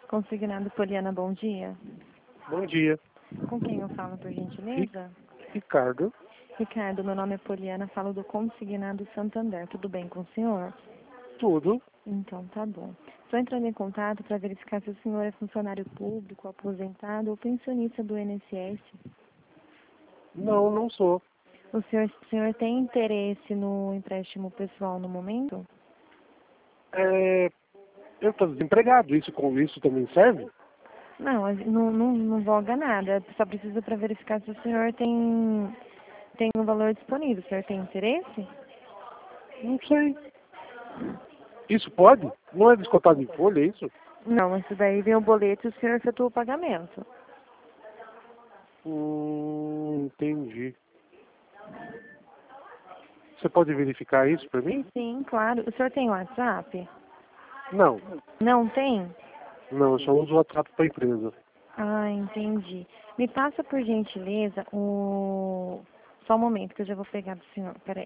Consignado Poliana, bom dia. Bom dia. Com quem eu falo, por gentileza? Ricardo. Ricardo, meu nome é Poliana, falo do Consignado Santander. Tudo bem com o senhor? Tudo. Então, tá bom. Estou entrando em contato para verificar se o senhor é funcionário público, aposentado ou pensionista do INSS. Não, não sou. O senhor tem interesse no empréstimo pessoal no momento? Eu estou desempregado. Isso também serve? Não, não voga nada. Só precisa para verificar se o senhor tem um valor disponível. O senhor tem interesse? Não sei. Isso pode? Não é descontado em folha, é isso? Não, isso daí vem o boleto e o senhor efetua o pagamento. Entendi. Você pode verificar isso para mim? Sim, claro. O senhor tem WhatsApp? Não. Não tem? Não, eu só uso o WhatsApp para a empresa. Ah, entendi. Me passa, por gentileza, o... Só um momento que eu já vou pegar do senhor. Peraí.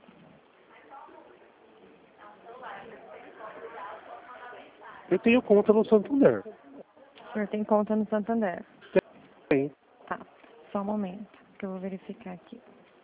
Eu tenho conta no Santander. O senhor tem conta no Santander? Tem. Tá. Só um momento que eu vou verificar aqui.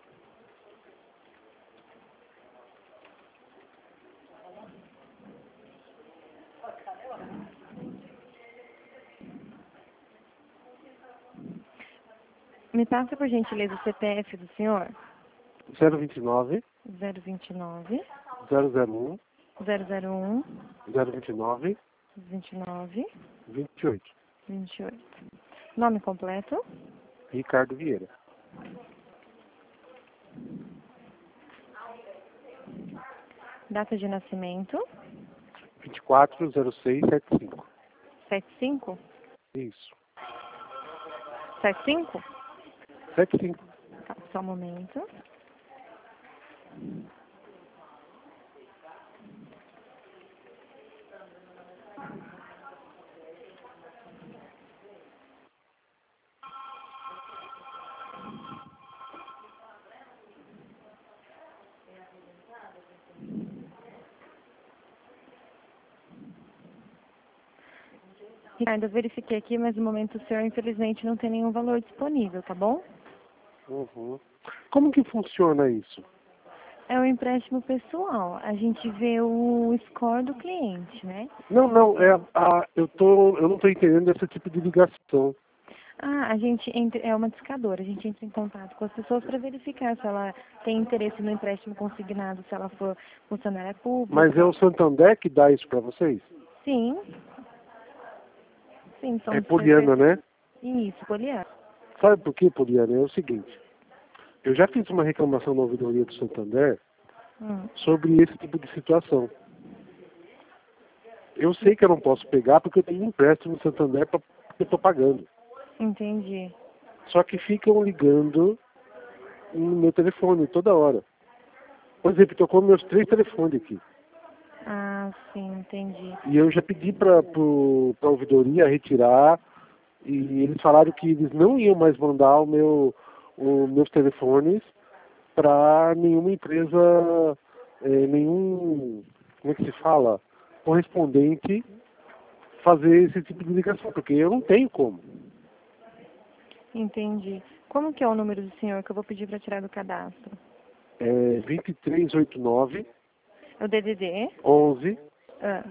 Me passa, por gentileza, o CPF do senhor? 029 029 001 001 029 29 28. 28. Nome completo? Ricardo Vieira. Data de nascimento? 240675. 75? Isso. 75? 75. Tá, só um momento. Ricardo, eu verifiquei aqui, mas no momento o senhor, infelizmente, não tem nenhum valor disponível, tá bom? Uhum. Como que funciona isso? É um empréstimo pessoal. A gente vê o score do cliente, né? Não, eu não estou entendendo esse tipo de ligação. Ah, é uma discadora. A gente entra em contato com as pessoas para verificar se ela tem interesse no empréstimo consignado, se ela for funcionária pública. Mas é o Santander que dá isso para vocês? Sim. Sim, É somos Poliana, né? Isso, Poliana. Sabe por quê, Poliana? É o seguinte. Eu já fiz uma reclamação na ouvidoria do Santander sobre esse tipo de situação. Eu sei que eu não posso pegar porque eu tenho um empréstimo no Santander que eu estou pagando. Entendi. Só que ficam ligando no meu telefone toda hora. Por exemplo, tocou meus 3 telefones aqui. Ah, sim, entendi. E eu já pedi para a ouvidoria retirar e eles falaram que eles não iam mais mandar os meus telefones para nenhuma empresa, como é que se fala? Correspondente fazer esse tipo de ligação, porque eu não tenho como. Entendi. Como que é o número do senhor que eu vou pedir para tirar do cadastro? É 2389 É o DDD? 11 Ah,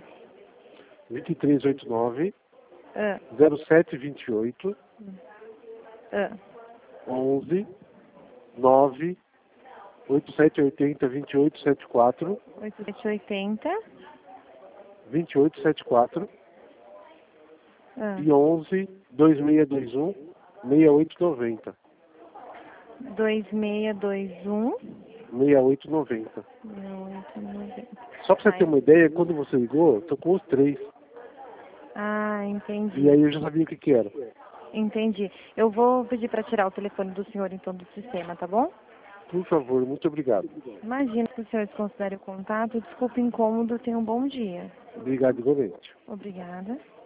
2389 ah, 0728 ah. 11 9 8780 2874 8780. 2874 Ah. e 11 2621 6890. 2621. 6890. 6890. Só para você ter Ai. uma ideia, quando você ligou, tocou os 3. Ah, entendi. E aí eu já sabia o que era. Entendi. Eu vou pedir para tirar o telefone do senhor, então, do sistema, tá bom? Por favor, muito obrigado. Imagina que o senhor desconsidere o contato. Desculpe o incômodo. Tenha um bom dia. Obrigado igualmente. Obrigada.